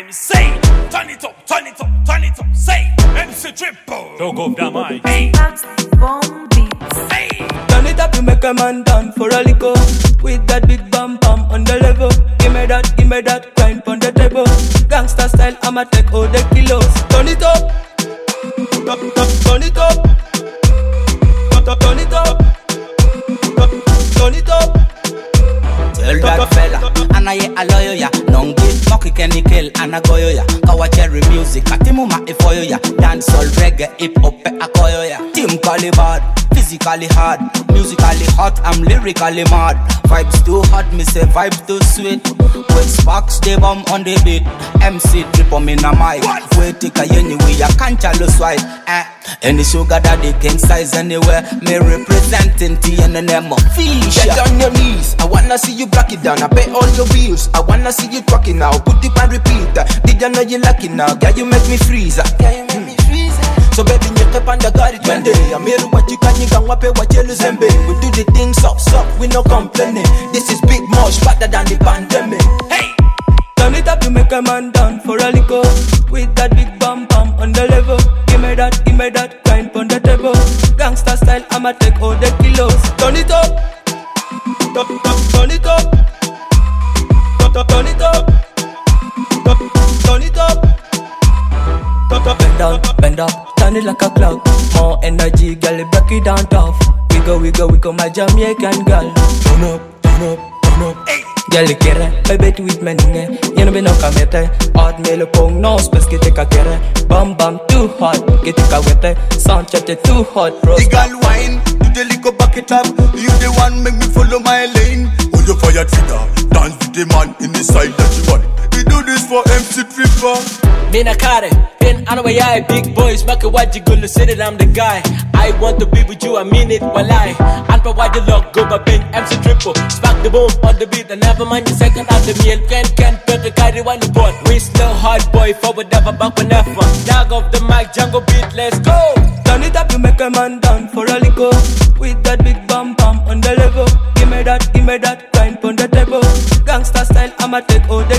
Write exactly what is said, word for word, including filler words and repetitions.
I'm saying, turn it up, turn it up, turn it up. Say, M C Triple. Don't go down my. Hey, bomb beats. Hey, turn it up, you make a man down for a liquor. With that big bam bam on the level. Give me that, give me that, grind on the table. Gangsta style, I'ma take all the kilos. Turn it up, turn it up, turn it up, turn it up. Tell that fella, and I a lawyer ya. Non get mocky kenny kill and a goyo ya. Kawa cherry music, atimu ma ifoyo ya. Dancehall reggae, hip hop a koyo ya. Team bad, physically hard, musically hot, I'm lyrically mad. Vibes too hot, me say vibes too sweet. With sparks they bomb on the beat. M C Triple me na mic. Wait take a yenny we ya can't lose white. Eh, any sugar daddy king size anywhere. Me representing T and the name of fish. Get on your knees, I wanna see you break it down. I pay all your bills, I wanna see you talking now. Put it and repeat. Did you know you lucky now? Girl, you make me freeze. Girl, you make me freeze. So baby, you keep on the guard one day. I'm here what you can, you can wape what you lose and baby. We do the things up, up, we no complaining. This is big much better than the pandemic. Hey, turn it up, you make a man down for a liquor. With that big bam bam on the level. Give me that, give me that, grind on the table. Gangsta style, I'ma take all the kilos. Turn it up, turn, turn, turn it up, turn, turn it up, turn, turn it up. Bend down, bend up, turn it like a clock. More energy, girl, break it down tough. Wiggle, wiggle, wiggle, my Jamaican girl. Turn up, turn up, turn up. Girl, you quiere, baby, tu with me ninge. You know me no camete. Hot me lo pong no space que te quiere. Bam bam too hot, que te cawete. Sound chatte too hot, bro. The girl wine, you the liquor back it up. You the one make me follow my lane. Hold your fire trigger, dance with the man in the side that you want. We do this for M C Triple. Me na kare, pin on the way I big boys, make a what you gonna say that I'm the guy. I want to be with you, I mean it, while I and provide the luck, go but pin M C Triple. Spark the boom on the beat, and never mind the second out the meal. Can can pick a carry one the board. We still hard boy, forward ever back whenever. Dog off the mic, jungle beat, let's go. Turn it up, you make a man down for a liquor. With that big bam bam on the level. Give me that, give me that, grind on the table. Gangsta style, I'ma take all